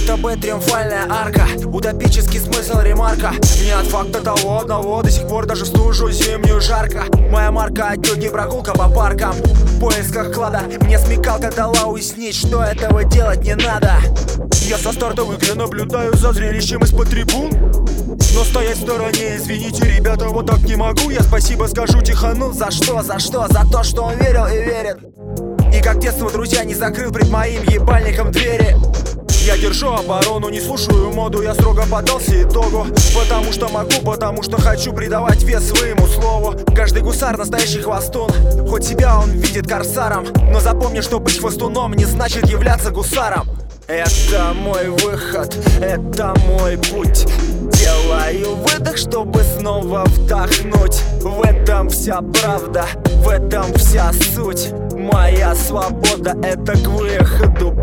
будто бы триумфальная арка, утопический смысл ремарка. Не от факта того одного, до сих пор даже в стужу зимнюю жарко. Моя марка отнюдь не прогулка по паркам, в поисках клада. Мне смекалка дала уяснить, что этого делать не надо. Я со старта в игре наблюдаю за зрелищем из-под трибун, но стоять в стороне, извините, ребята, вот так не могу. Я спасибо скажу Тихону. За что? За то, что он верил и верит. И как детство, друзья, не закрыл пред моим ебальником двери. Я держу оборону, не слушаю моду, я строго поддался итогу. Потому что могу, потому что хочу придавать вес своему слову. Каждый гусар настоящий хвостун, хоть себя он видит корсаром. Но запомни, что быть хвостуном не значит являться гусаром. Это мой выход, это мой путь. Делаю выдох, чтобы снова вдохнуть. В этом вся правда, в этом вся суть. Моя свобода — это к выходу